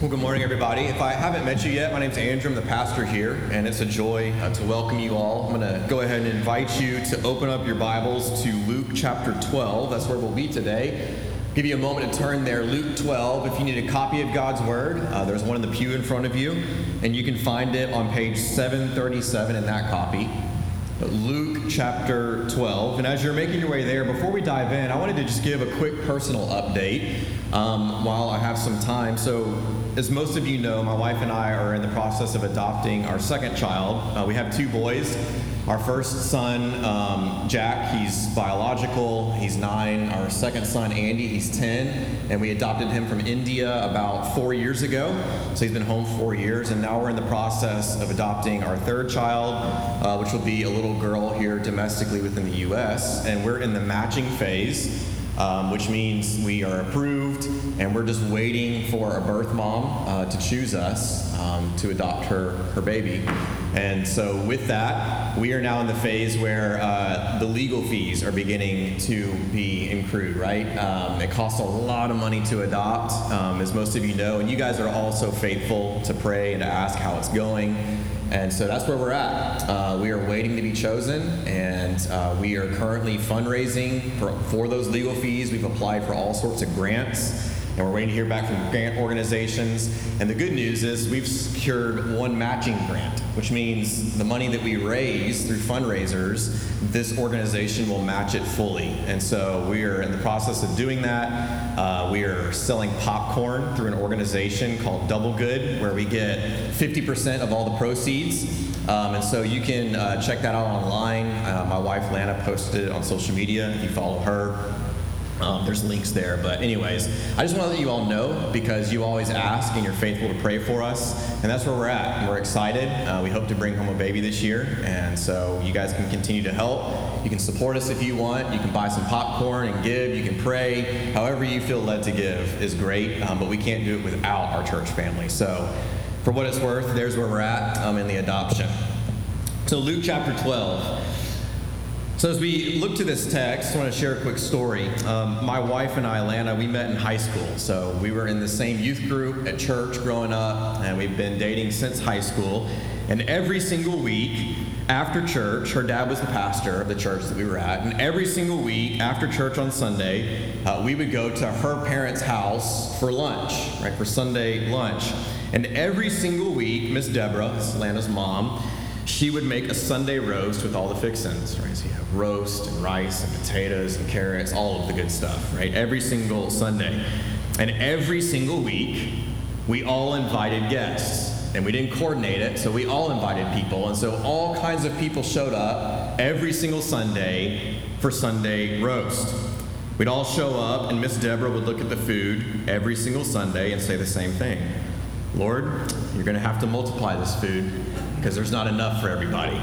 Well, good morning, everybody. If I haven't met you yet, my name's Andrew. I'm the pastor here, and it's a joy to welcome you all. I'm going to go ahead and invite you to open up your Bibles to Luke chapter 12. That's where we'll be today. Give you a moment to turn there. Luke 12. If you need a copy of God's Word, there's one in the pew in front of you, and you can find it on page 737 in that copy. Luke chapter 12. And as you're making your way there, before we dive in, I wanted to just give a quick personal update while I have some time. So, as most of you know, my wife and I are in the process of adopting our second child. We have two boys. Our first son, Jack, he's biological. He's 9. Our second son, Andy, he's 10. And we adopted him from India about 4 years ago. So he's been home 4 years. And now we're in the process of adopting our third child, which will be a little girl here domestically within the U.S. And we're in the matching phase. Which means we are approved, and we're just waiting for a birth mom to choose us to adopt her baby. And so with that, we are now in the phase where the legal fees are beginning to be accrued, right? It costs a lot of money to adopt, as most of you know, and you guys are all so faithful to pray and to ask how it's going. And so that's where we're at. We are waiting to be chosen, and we are currently fundraising for those legal fees. We've applied for all sorts of grants, and we're waiting to hear back from grant organizations. And the good news is we've secured one matching grant, which means the money that we raise through fundraisers, this organization will match it fully. And so we are in the process of doing that. We are selling popcorn through an organization called Double Good, where we get 50% of all the proceeds. And so you can check that out online. My wife Lana posted it on social media if you follow her. There's links there. But anyways, I just want to let you all know, because you always ask and you're faithful to pray for us. And that's where we're at. And we're excited. We hope to bring home a baby this year. And so you guys can continue to help. You can support us if you want. You can buy some popcorn and give. You can pray. However you feel led to give is great. But we can't do it without our church family. So for what it's worth, there's where we're at in the adoption. So Luke chapter 12. So as we look to this text, I want to share a quick story. My wife and I, Lana, we met in high school. So we were in the same youth group at church growing up, and we've been dating since high school. And every single week after church, her dad was the pastor of the church that we were at, and every single week after church on Sunday, we would go to her parents' house for lunch, right, for Sunday lunch. And every single week, Miss Deborah, Lana's mom, she would make a Sunday roast with all the fixins, right? So you have roast and rice and potatoes and carrots, all of the good stuff, right? Every single Sunday. And every single week, we all invited guests. And we didn't coordinate it, so we all invited people. And so all kinds of people showed up every single Sunday for Sunday roast. We'd all show up, and Miss Deborah would look at the food every single Sunday and say the same thing. Lord, you're going to have to multiply this food, because there's not enough for everybody.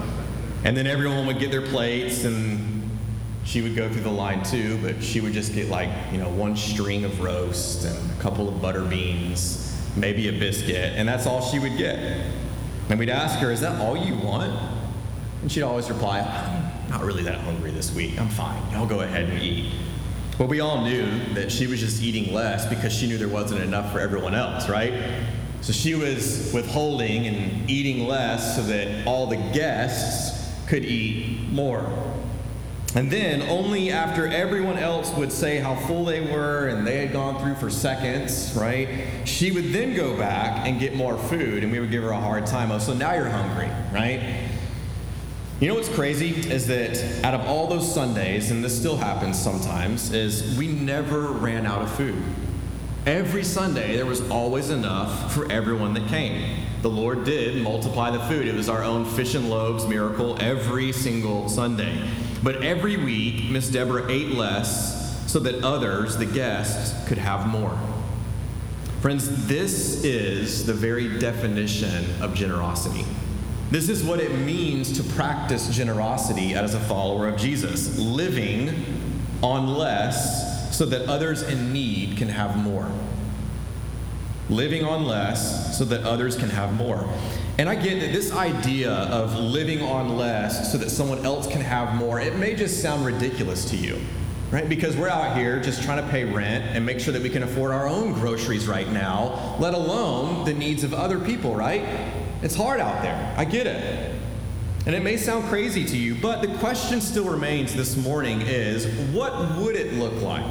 And then everyone would get their plates, and she would go through the line too, but she would just get one string of roast and a couple of butter beans, maybe a biscuit, and that's all she would get. And we'd ask her, is that all you want? And she'd always reply, I'm not really that hungry this week. I'm fine. Y'all go ahead and eat. But we all knew that she was just eating less because she knew there wasn't enough for everyone else, right? So she was withholding and eating less so that all the guests could eat more. And then only after everyone else would say how full they were and they had gone through for seconds, right, she would then go back and get more food, and we would give her a hard time. Oh, so now you're hungry, right? You know what's crazy is that out of all those Sundays, and this still happens sometimes, is we never ran out of food. Every Sunday, there was always enough for everyone that came. The Lord did multiply the food. It was our own fish and loaves miracle every single Sunday. But every week, Miss Deborah ate less so that others, the guests, could have more. Friends, this is the very definition of generosity. This is what it means to practice generosity as a follower of Jesus, living on less so that others in need can have more. Living on less so that others can have more. And I get that this idea of living on less so that someone else can have more, it may just sound ridiculous to you. right? Because we're out here just trying to pay rent and make sure that we can afford our own groceries right now, let alone the needs of other people, right? It's hard out there. I get it. And it may sound crazy to you, but the question still remains this morning is, what would it look like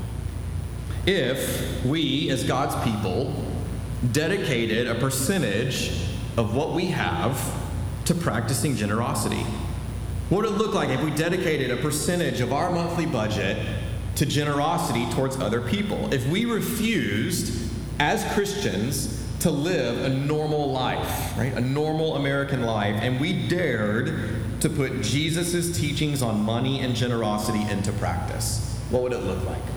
if we, as God's people, dedicated a percentage of what we have to practicing generosity? What would it look like if we dedicated a percentage of our monthly budget to generosity towards other people? If we refused, as Christians, to live a normal life, right? A normal American life, and we dared to put Jesus' teachings on money and generosity into practice, what would it look like?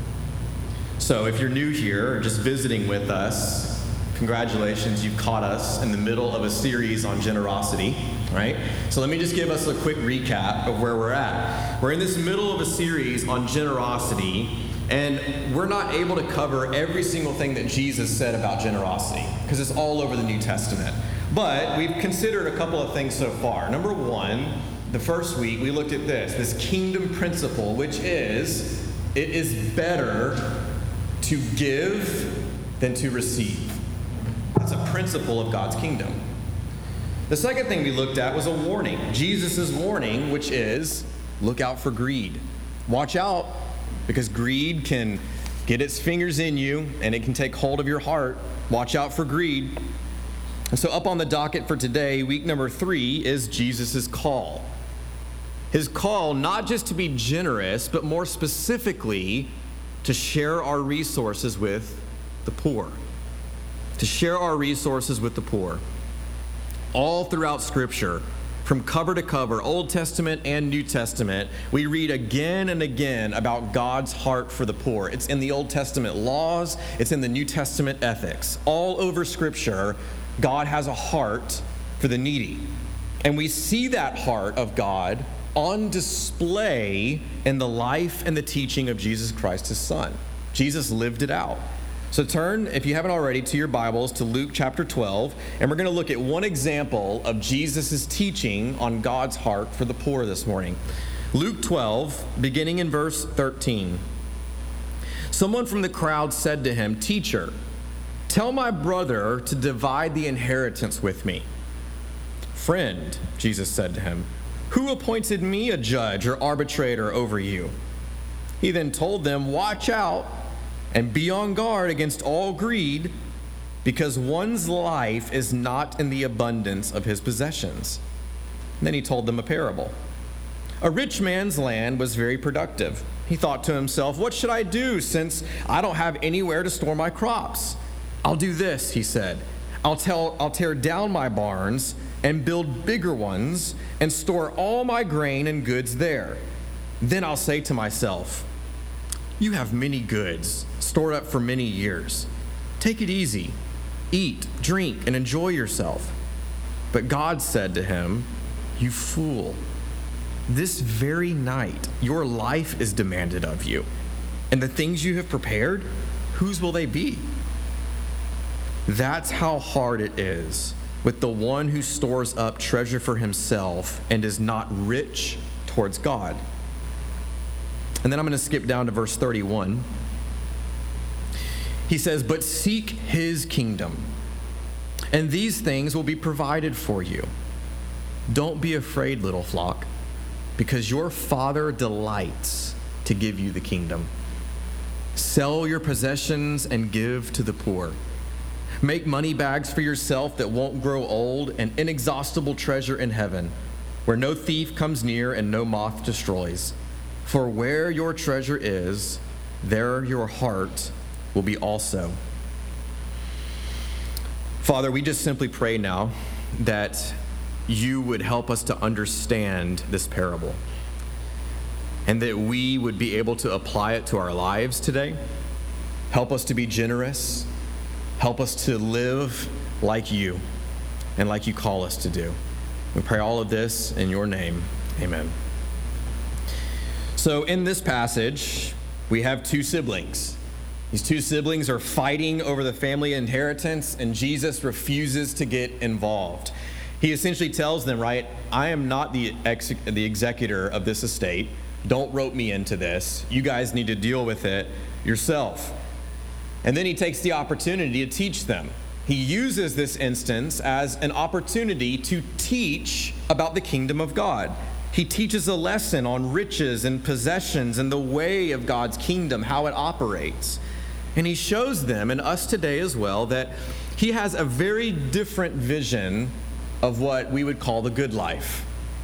So if you're new here or just visiting with us, congratulations, you've caught us in the middle of a series on generosity, right? So let me just give us a quick recap of where we're at. We're in this middle of a series on generosity, and we're not able to cover every single thing that Jesus said about generosity because it's all over the New Testament. But we've considered a couple of things so far. Number one, the first week we looked at this kingdom principle, which is, it is better to give than to receive. That's a principle of God's kingdom. The second thing we looked at was a warning. Jesus' warning, which is, look out for greed. Watch out, because greed can get its fingers in you and it can take hold of your heart. Watch out for greed. And so up on the docket for today, week number 3, is Jesus' call. His call not just to be generous, but more specifically, to share our resources with the poor. To share our resources with the poor. All throughout Scripture, from cover to cover, Old Testament and New Testament, we read again and again about God's heart for the poor. It's in the Old Testament laws, it's in the New Testament ethics. All over Scripture, God has a heart for the needy. And we see that heart of God on display in the life and the teaching of Jesus Christ, his Son. Jesus lived it out. So turn, if you haven't already, to your Bibles to Luke chapter 12, and we're going to look at one example of Jesus' teaching on God's heart for the poor this morning. Luke 12, beginning in verse 13. Someone from the crowd said to him, "Teacher, tell my brother to divide the inheritance with me." "Friend," Jesus said to him, "who appointed me a judge or arbitrator over you?" He then told them, "Watch out and be on guard against all greed, because one's life is not in the abundance of his possessions." And then he told them a parable. A rich man's land was very productive. He thought to himself, "What should I do since I don't have anywhere to store my crops? I'll do this," he said. I'll tear down my barns and build bigger ones and store all my grain and goods there. Then I'll say to myself, 'You have many goods stored up for many years. Take it easy. Eat, drink, and enjoy yourself.' But God said to him, 'You fool, this very night your life is demanded of you, and the things you have prepared, whose will they be?' That's how hard it is with the one who stores up treasure for himself and is not rich towards God." And then I'm going to skip down to verse 31. He says, "But seek his kingdom, and these things will be provided for you. Don't be afraid, little flock, because your Father delights to give you the kingdom. Sell your possessions and give to the poor. Make money bags for yourself that won't grow old, an inexhaustible treasure in heaven, where no thief comes near and no moth destroys. For where your treasure is, there your heart will be also." Father, we just simply pray now that you would help us to understand this parable, and that we would be able to apply it to our lives today. Help us to be generous. Help us to live like you and like you call us to do. We pray all of this in your name. Amen. So in this passage, we have two siblings. These two siblings are fighting over the family inheritance, and Jesus refuses to get involved. He essentially tells them, right, "I am not the executor of this estate. Don't rope me into this. You guys need to deal with it yourself. And then he takes the opportunity to teach them. He uses this instance as an opportunity to teach about the kingdom of God. He teaches a lesson on riches and possessions and the way of God's kingdom, how it operates. And he shows them, and us today as well, that he has a very different vision of what we would call the good life.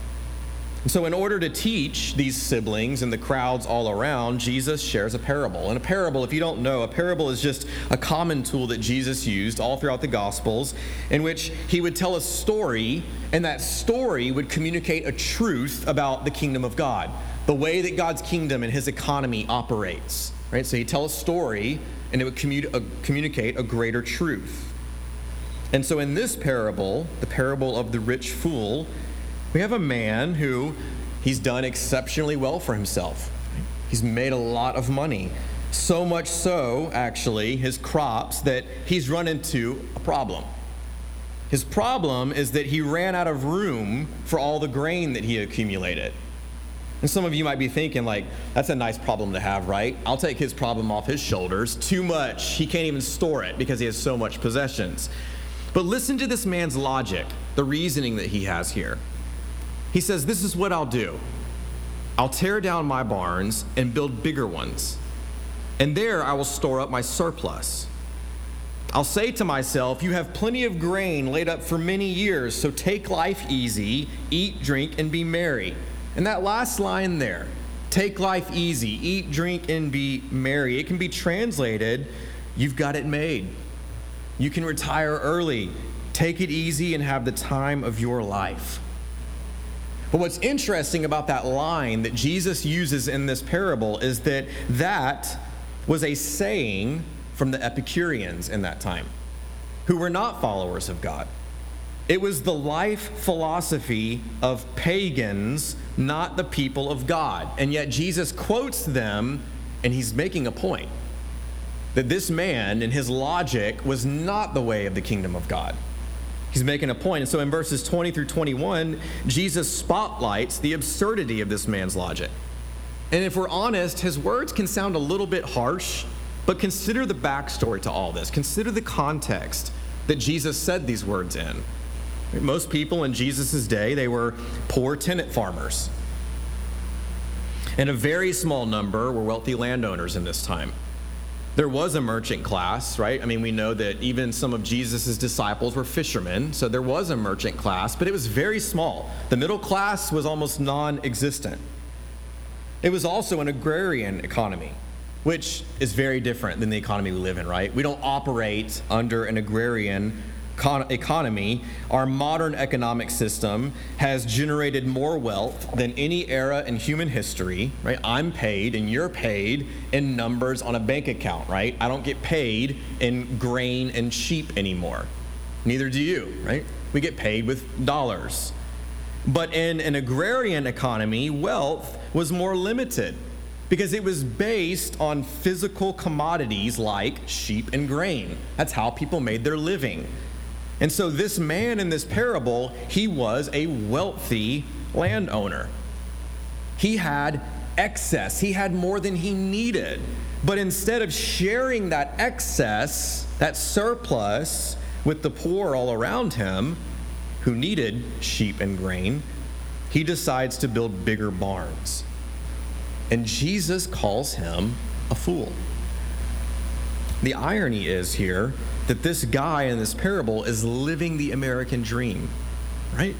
So in order to teach these siblings and the crowds all around, Jesus shares a parable. And a parable, if you don't know, a parable is just a common tool that Jesus used all throughout the Gospels, in which he would tell a story, and that story would communicate a truth about the kingdom of God, the way that God's kingdom and his economy operates. Right? So he'd tell a story, and it would communicate a greater truth. And so in this parable, the parable of the rich fool, we have a man who he's done exceptionally well for himself. He's made a lot of money. So much so, actually, his crops, that he's run into a problem. His problem is that he ran out of room for all the grain that he accumulated. And some of you might be thinking, like, that's a nice problem to have, right? I'll take his problem off his shoulders. Too much. He can't even store it because he has so much possessions. But listen to this man's logic, the reasoning that he has here. He says, this is what I'll do. I'll tear down my barns and build bigger ones, and there I will store up my surplus. I'll say to myself, you have plenty of grain laid up for many years, so take life easy, eat, drink, and be merry. And that last line there, take life easy, eat, drink, and be merry, it can be translated, you've got it made. You can retire early, take it easy, and have the time of your life. But what's interesting about that line that Jesus uses in this parable is that that was a saying from the Epicureans in that time, who were not followers of God. It was the life philosophy of pagans, not the people of God. And yet Jesus quotes them, and he's making a point that this man and his logic was not the way of the kingdom of God. He's making a point. And so in verses 20 through 21, Jesus spotlights the absurdity of this man's logic. And if we're honest, his words can sound a little bit harsh, but consider the backstory to all this. Consider the context that Jesus said these words in. Most people in Jesus' day, they were poor tenant farmers. And a very small number were wealthy landowners in this time. There was a merchant class, right? I mean, we know that even some of Jesus' disciples were fishermen, so there was a merchant class, but it was very small. The middle class was almost non-existent. It was also an agrarian economy, which is very different than the economy we live in, right? We don't operate under an agrarian economy. Our modern economic system has generated more wealth than any era in human history, right? I'm paid and you're paid in numbers on a bank account, right? I don't get paid in grain and sheep anymore. Neither do you, right? We get paid with dollars. But in an agrarian economy, wealth was more limited because it was based on physical commodities like sheep and grain. That's how people made their living. And so this man in this parable, he was a wealthy landowner. He had excess. He had more than he needed. But instead of sharing that excess, that surplus, with the poor all around him who needed sheep and grain, he decides to build bigger barns. And Jesus calls him a fool. The irony is here that this guy in this parable is living the American dream, right?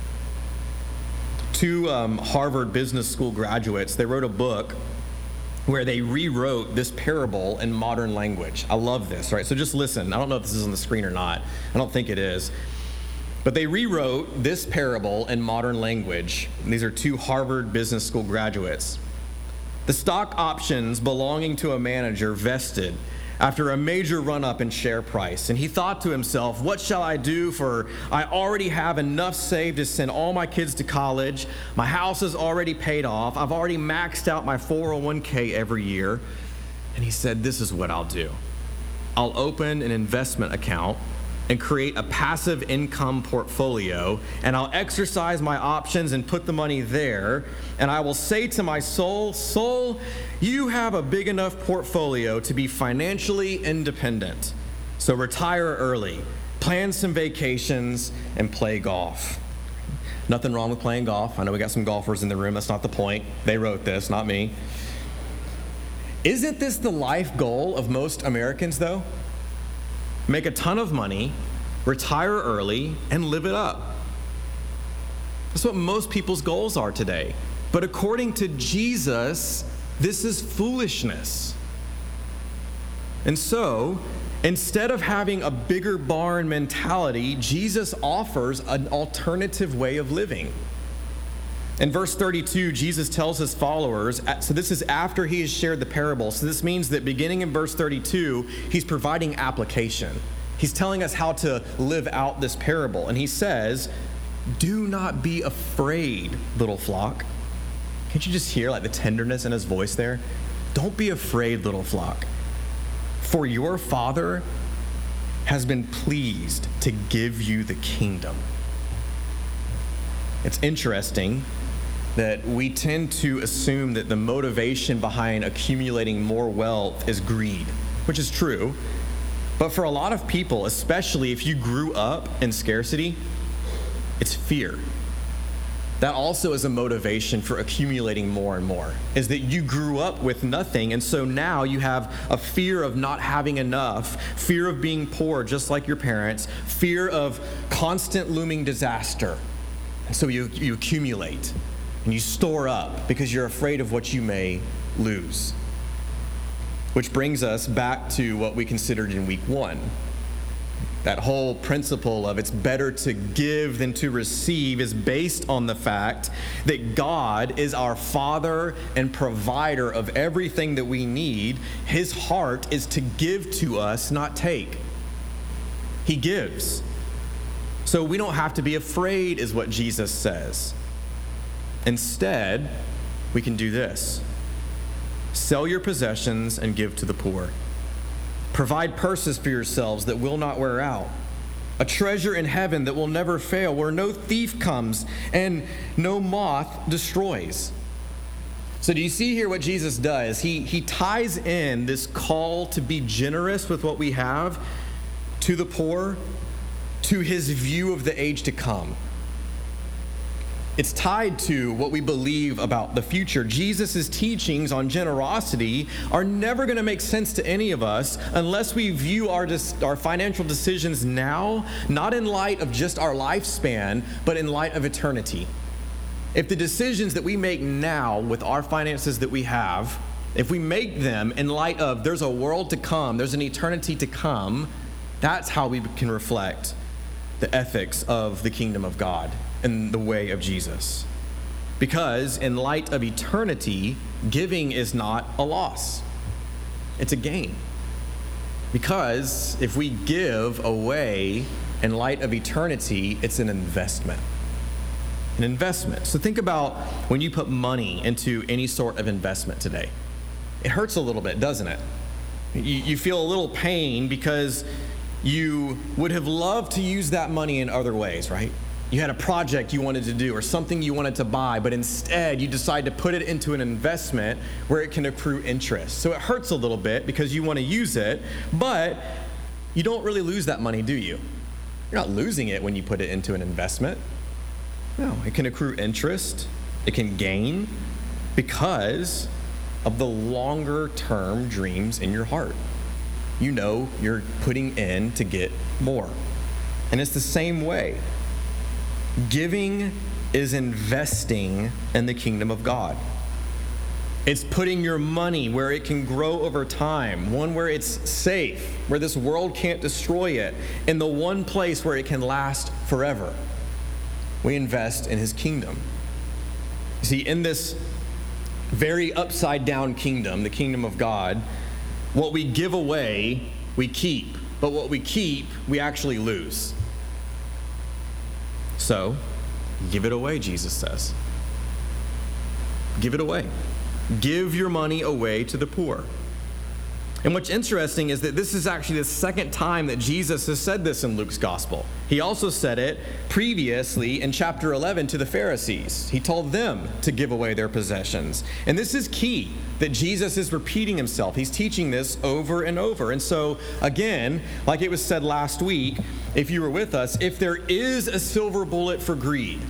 Two Harvard Business School graduates, they wrote a book where they rewrote this parable in modern language. I love this, right? So just listen. I don't know if this is on the screen or not. I don't think it is. But they rewrote this parable in modern language. These are two Harvard Business School graduates. The stock options belonging to a manager vested after a major run-up in share price. And he thought to himself, what shall I do, for I already have enough saved to send all my kids to college. My house is already paid off. I've already maxed out my 401k every year. And he said, this is what I'll do. I'll open an investment account and create a passive income portfolio, and I'll exercise my options and put the money there, and I will say to my soul, soul, you have a big enough portfolio to be financially independent. So retire early, plan some vacations, and play golf. Nothing wrong with playing golf. I know we got some golfers in the room. That's not the point. They wrote this, not me. Isn't this the life goal of most Americans, though? Make a ton of money, retire early, and live it up. That's what most people's goals are today. But according to Jesus, this is foolishness. And so, instead of having a bigger barn mentality, Jesus offers an alternative way of living. In verse 32, Jesus tells his followers, so this is after he has shared the parable. So this means that beginning in verse 32, he's providing application. He's telling us how to live out this parable. And he says, do not be afraid, little flock. Can't you just hear like the tenderness in his voice there? Don't be afraid, little flock. For your Father has been pleased to give you the kingdom. It's interesting that we tend to assume that the motivation behind accumulating more wealth is greed, which is true. But for a lot of people, especially if you grew up in scarcity, it's fear. That also is a motivation for accumulating more and more, is that you grew up with nothing, and so now you have a fear of not having enough, fear of being poor just like your parents, fear of constant looming disaster. And so you accumulate and you store up because you're afraid of what you may lose. Which brings us back to what we considered in week 1. That whole principle of it's better to give than to receive is based on the fact that God is our Father and provider of everything that we need. His heart is to give to us, not take. He gives. So we don't have to be afraid, is what Jesus says. Instead, we can do this. Sell your possessions and give to the poor. Provide purses for yourselves that will not wear out, a treasure in heaven that will never fail, where no thief comes and no moth destroys. So do you see here what Jesus does? He ties in this call to be generous with what we have to the poor, to his view of the age to come. It's tied to what we believe about the future. Jesus' teachings on generosity are never going to make sense to any of us unless we view our financial decisions now, not in light of just our lifespan, but in light of eternity. If the decisions that we make now with our finances that we have, if we make them in light of there's a world to come, there's an eternity to come, that's how we can reflect the ethics of the kingdom of God and the way of Jesus. Because in light of eternity, giving is not a loss. It's a gain. Because if we give away in light of eternity, it's an investment. An investment. So think about when you put money into any sort of investment today. It hurts a little bit, doesn't it? You feel a little pain because you would have loved to use that money in other ways, right? You had a project you wanted to do or something you wanted to buy, but instead you decide to put it into an investment where it can accrue interest. So it hurts a little bit because you want to use it, but you don't really lose that money, do you? You're not losing it when you put it into an investment. No, it can accrue interest, it can gain because of the longer term dreams in your heart. You know you're putting in to get more. And it's the same way. Giving is investing in the kingdom of God. It's putting your money where it can grow over time, one where it's safe, where this world can't destroy it, in the one place where it can last forever. We invest in his kingdom. You see, in this very upside down kingdom, the kingdom of God, what we give away, we keep. But what we keep, we actually lose. So, give it away, Jesus says. Give it away. Give your money away to the poor. And what's interesting is that this is actually the second time that Jesus has said this in Luke's gospel. He also said it previously in chapter 11 to the Pharisees. He told them to give away their possessions. And this is key, that Jesus is repeating himself. He's teaching this over and over. And so, again, like it was said last week, if you were with us, if there is a silver bullet for greed,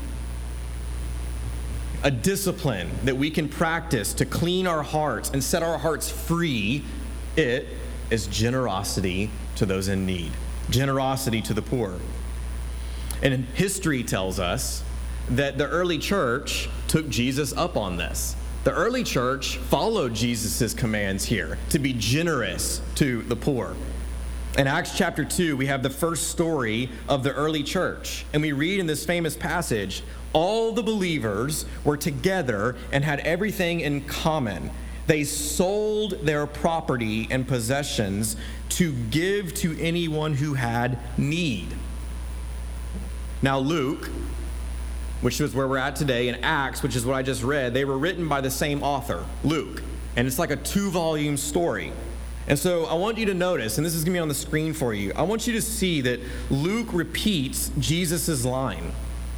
a discipline that we can practice to clean our hearts and set our hearts free, it is generosity to those in need, generosity to the poor. And history tells us that the early church took Jesus up on this. The early church followed Jesus' commands here to be generous to the poor. In Acts chapter 2, we have the first story of the early church. And we read in this famous passage, all the believers were together and had everything in common. They sold their property and possessions to give to anyone who had need. Now Luke, which is where we're at today, and Acts, which is what I just read, they were written by the same author, Luke. And it's like a 2-volume story. And so I want you to notice, and this is going to be on the screen for you, I want you to see that Luke repeats Jesus' line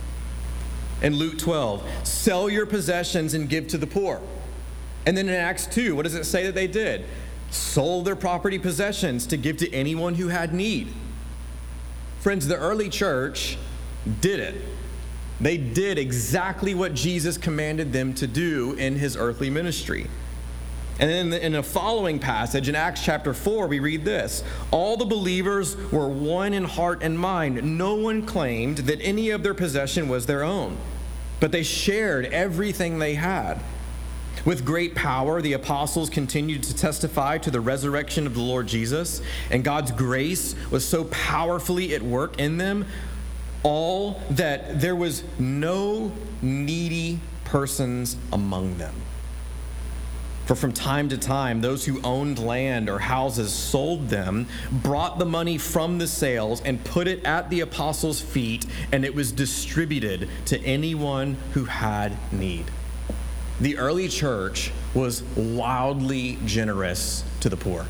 in Luke 12, sell your possessions and give to the poor. And then in Acts 2, what does it say that they did? Sold their property possessions to give to anyone who had need. Friends, the early church did it. They did exactly what Jesus commanded them to do in his earthly ministry. And then in a following passage, in Acts chapter 4, we read this. All the believers were one in heart and mind. No one claimed that any of their possession was their own, but they shared everything they had. With great power, the apostles continued to testify to the resurrection of the Lord Jesus, and God's grace was so powerfully at work in them, all that there was no needy persons among them. For from time to time, those who owned land or houses sold them, brought the money from the sales, and put it at the apostles' feet, and it was distributed to anyone who had need. The early church was wildly generous to the poor.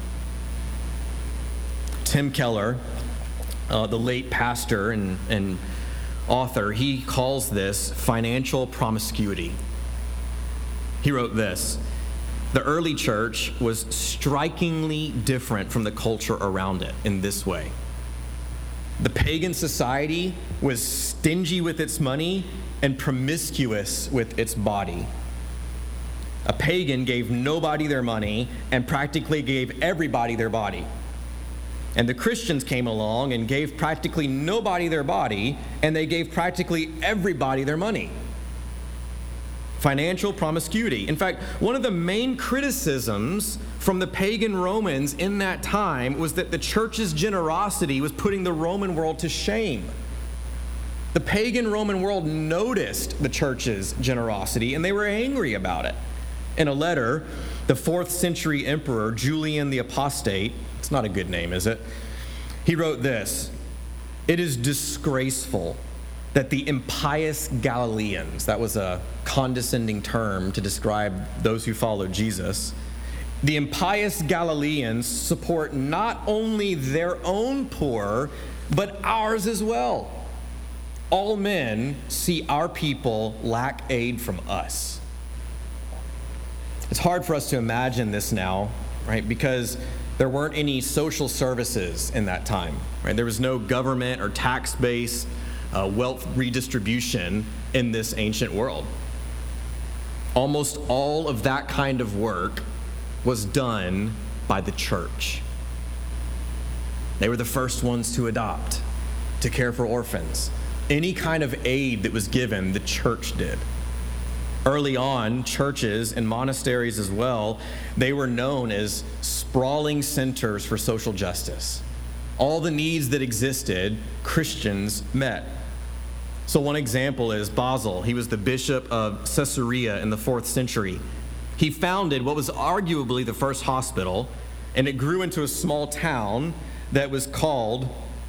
Tim Keller, the late pastor and author, he calls this financial promiscuity. He wrote this: the early church was strikingly different from the culture around it in this way. The pagan society was stingy with its money and promiscuous with its body. A pagan gave nobody their money and practically gave everybody their body. And the Christians came along and gave practically nobody their body, and they gave practically everybody their money. Financial promiscuity. In fact, one of the main criticisms from the pagan Romans in that time was that the church's generosity was putting the Roman world to shame. The pagan Roman world noticed the church's generosity, and they were angry about it. In a letter, the 4th century emperor Julian the Apostate, it's not a good name, is it? He wrote this: it is disgraceful that the impious Galileans, that was a condescending term to describe those who followed Jesus, the impious Galileans support not only their own poor, but ours as well. All men see our people lack aid from us. It's hard for us to imagine this now, right? Because there weren't any social services in that time, right? There was no government or tax-based wealth redistribution in this ancient world. Almost all of that kind of work was done by the church. They were the first ones to adopt, to care for orphans. Any kind of aid that was given, the church did. Early on, churches and monasteries as well, they were known as sprawling centers for social justice. All the needs that existed, Christians met. So one example is Basil. He was the bishop of Caesarea in the 4th century. He founded what was arguably the first hospital, and it grew into a small town that was called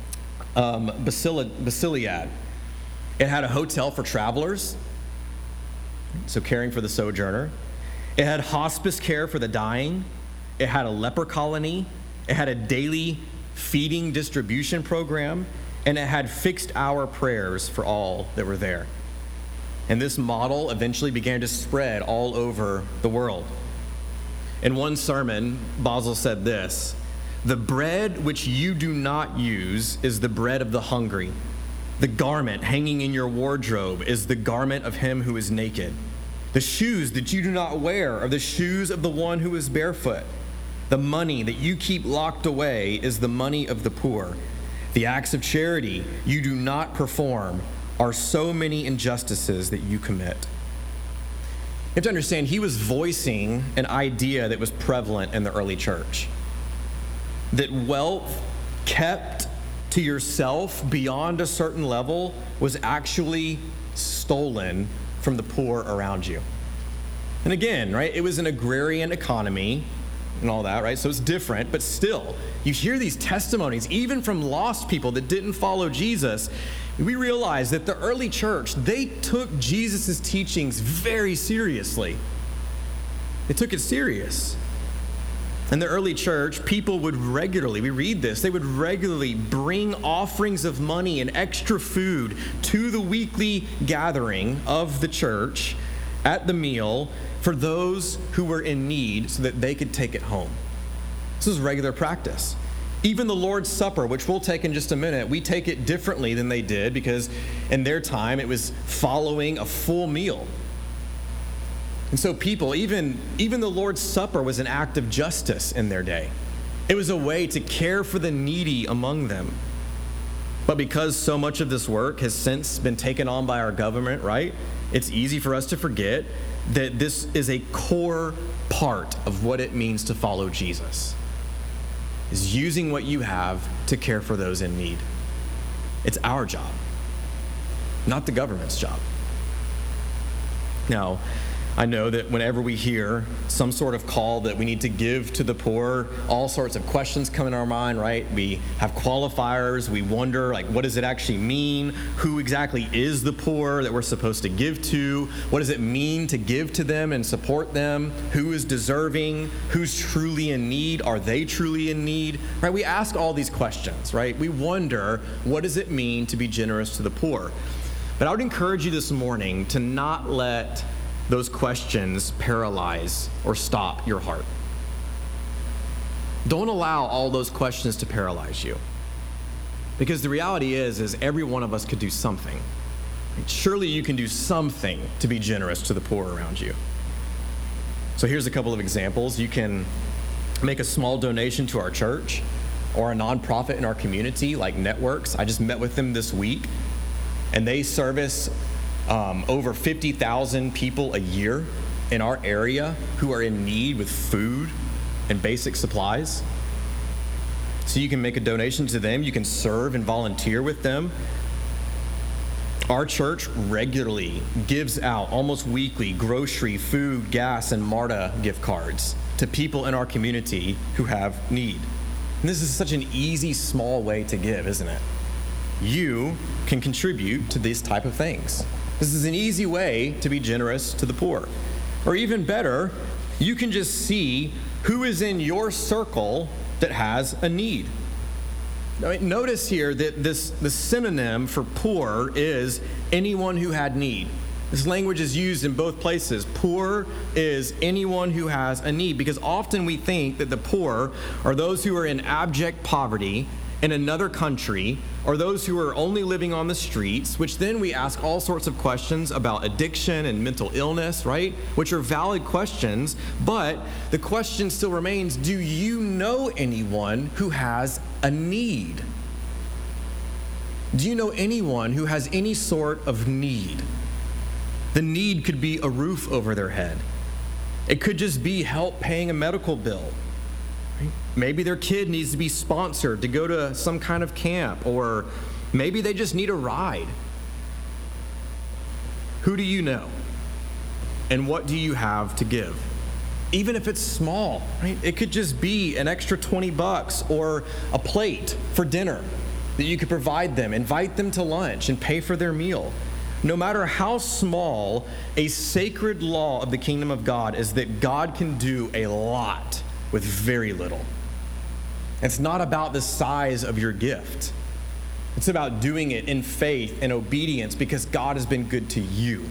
Basiliad. It had a hotel for travelers, so caring for the sojourner. It had hospice care for the dying. It had a leper colony. It had a daily feeding distribution program. And it had fixed-hour prayers for all that were there. And this model eventually began to spread all over the world. In one sermon, Basil said this: "The bread which you do not use is the bread of the hungry. The garment hanging in your wardrobe is the garment of him who is naked. The shoes that you do not wear are the shoes of the one who is barefoot. The money that you keep locked away is the money of the poor. The acts of charity you do not perform are so many injustices that you commit." You have to understand, he was voicing an idea that was prevalent in the early church. That wealth kept to yourself beyond a certain level was actually stolen from the poor around you. And again, right, it was an agrarian economy and all that, right? So it's different, but still, you hear these testimonies, even from lost people that didn't follow Jesus. We realize that the early church, they took Jesus' teachings very seriously. They took it serious. In the early church, people would regularly, we read this, they would regularly bring offerings of money and extra food to the weekly gathering of the church at the meal for those who were in need so that they could take it home. This was regular practice. Even the Lord's Supper, which we'll take in just a minute, we take it differently than they did because in their time it was following a full meal. And so people, even the Lord's Supper was an act of justice in their day. It was a way to care for the needy among them. But because so much of this work has since been taken on by our government, right? It's easy for us to forget that this is a core part of what it means to follow Jesus. Is using what you have to care for those in need. It's our job, not the government's job. Now, I know that whenever we hear some sort of call that we need to give to the poor, all sorts of questions come in our mind, right? We have qualifiers. We wonder, like, what does it actually mean? Who exactly is the poor that we're supposed to give to? What does it mean to give to them and support them? Who is deserving? Who's truly in need? Are they truly in need? Right? We ask all these questions, right? We wonder, what does it mean to be generous to the poor? But I would encourage you this morning to not let those questions paralyze or stop your heart. Don't allow all those questions to paralyze you. Because the reality is every one of us could do something. Surely you can do something to be generous to the poor around you. So here's a couple of examples. You can make a small donation to our church or a nonprofit in our community like Networks. I just met with them this week, and they service over 50,000 people a year in our area who are in need with food and basic supplies. So you can make a donation to them. You can serve and volunteer with them. Our church regularly gives out, almost weekly, grocery, food, gas, and MARTA gift cards to people in our community who have need. And this is such an easy, small way to give, isn't it? You can contribute to these type of things. This is an easy way to be generous to the poor. Or even better, you can just see who is in your circle that has a need. Now, notice here that the synonym for poor is anyone who had need. This language is used in both places. Poor is anyone who has a need, because often we think that the poor are those who are in abject poverty in another country, or those who are only living on the streets, which then we ask all sorts of questions about addiction and mental illness, right? Which are valid questions, but the question still remains, do you know anyone who has a need? Do you know anyone who has any sort of need? The need could be a roof over their head. It could just be help paying a medical bill. Maybe their kid needs to be sponsored to go to some kind of camp, or maybe they just need a ride. Who do you know? And what do you have to give? Even if it's small, right? It could just be an extra $20 or a plate for dinner that you could provide them, invite them to lunch, and pay for their meal. No matter how small, a sacred law of the kingdom of God is that God can do a lot with very little. It's not about the size of your gift. It's about doing it in faith and obedience because God has been good to you.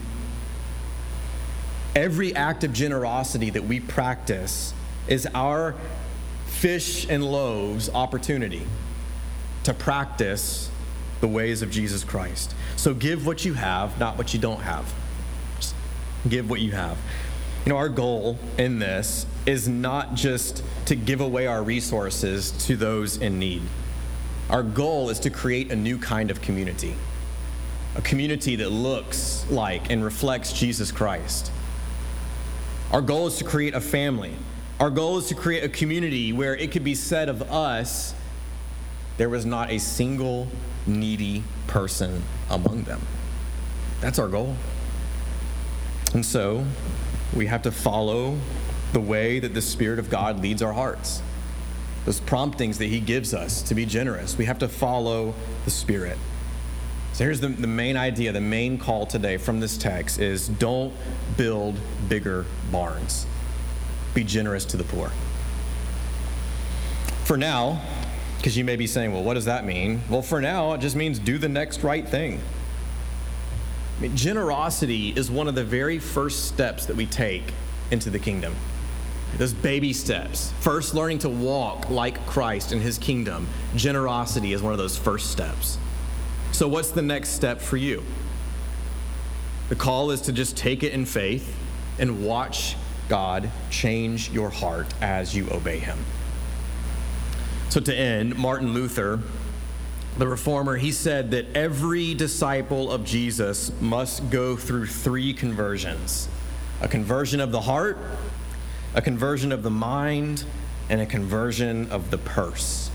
Every act of generosity that we practice is our fish and loaves opportunity to practice the ways of Jesus Christ. So give what you have, not what you don't have. Just give what you have. Our goal in this is not just to give away our resources to those in need. Our goal is to create a new kind of community, a community that looks like and reflects Jesus Christ. Our goal is to create a family. Our goal is to create a community where it could be said of us, there was not a single needy person among them. That's our goal. And so we have to follow the way that the Spirit of God leads our hearts. Those promptings that he gives us to be generous, we have to follow the Spirit. So here's the main idea, the main call today from this text is don't build bigger barns. Be generous to the poor. For now, because you may be saying, well, what does that mean? Well, for now, it just means do the next right thing. Generosity is one of the very first steps that we take into the kingdom. Those baby steps. First, learning to walk like Christ in his kingdom. Generosity is one of those first steps. So what's the next step for you? The call is to just take it in faith and watch God change your heart as you obey him. So to end, Martin Luther, the reformer, he said that every disciple of Jesus must go through 3 conversions: a conversion of the heart, a conversion of the mind, and a conversion of the purse.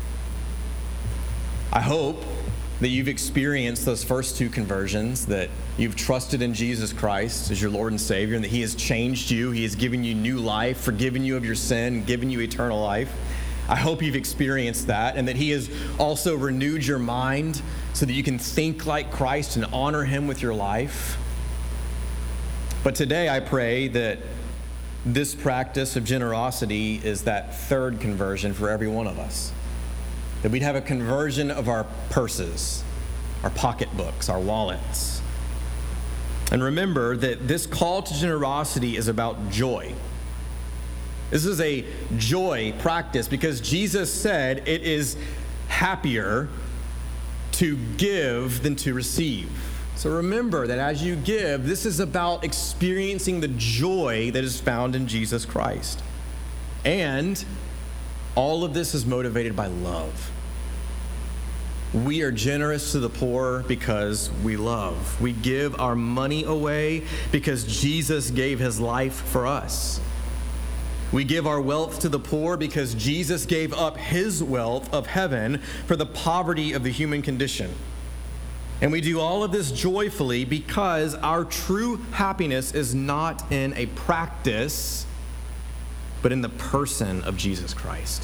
I hope that you've experienced those first 2 conversions, that you've trusted in Jesus Christ as your Lord and Savior, and that he has changed you, he has given you new life, forgiven you of your sin, and given you eternal life. I hope you've experienced that, and that he has also renewed your mind so that you can think like Christ and honor him with your life. But today I pray that this practice of generosity is that 3rd conversion for every one of us. That we'd have a conversion of our purses, our pocketbooks, our wallets. And remember that this call to generosity is about joy. This is a joy practice because Jesus said it is happier to give than to receive. So remember that as you give, this is about experiencing the joy that is found in Jesus Christ. And all of this is motivated by love. We are generous to the poor because we love. We give our money away because Jesus gave his life for us. We give our wealth to the poor because Jesus gave up his wealth of heaven for the poverty of the human condition. And we do all of this joyfully because our true happiness is not in a practice, but in the person of Jesus Christ,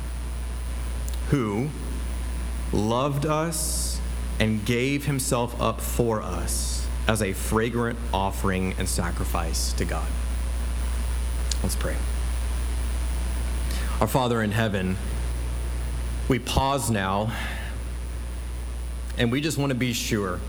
who loved us and gave himself up for us as a fragrant offering and sacrifice to God. Let's pray. Our Father in heaven, we pause now, and we just want to be sure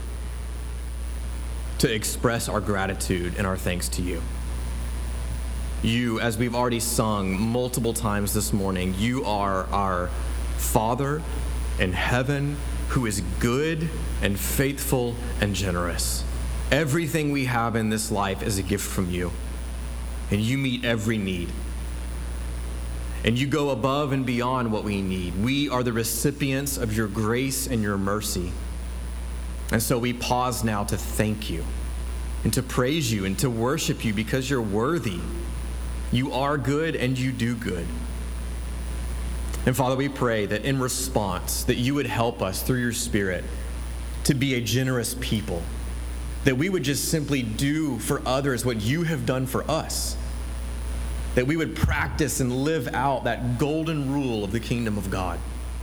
to express our gratitude and our thanks to you. You, as we've already sung multiple times this morning, you are our Father in heaven who is good and faithful and generous. Everything we have in this life is a gift from you, and you meet every need. And you go above and beyond what we need. We are the recipients of your grace and your mercy. And so we pause now to thank you and to praise you and to worship you because you're worthy. You are good and you do good. And Father, we pray that in response, that you would help us through your Spirit to be a generous people, that we would just simply do for others what you have done for us, that we would practice and live out that golden rule of the kingdom of God.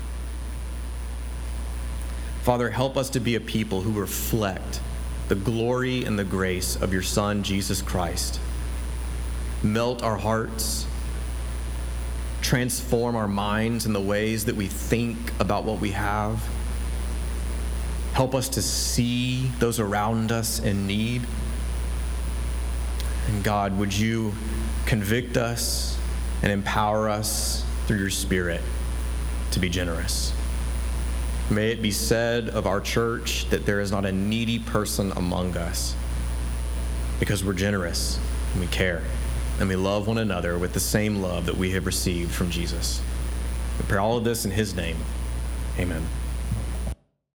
Father, help us to be a people who reflect the glory and the grace of your Son, Jesus Christ. Melt our hearts, transform our minds and the ways that we think about what we have. Help us to see those around us in need. And God, would you convict us and empower us through your Spirit to be generous? May it be said of our church that there is not a needy person among us, because we're generous and we care and we love one another with the same love that we have received from Jesus. We pray all of this in his name. Amen.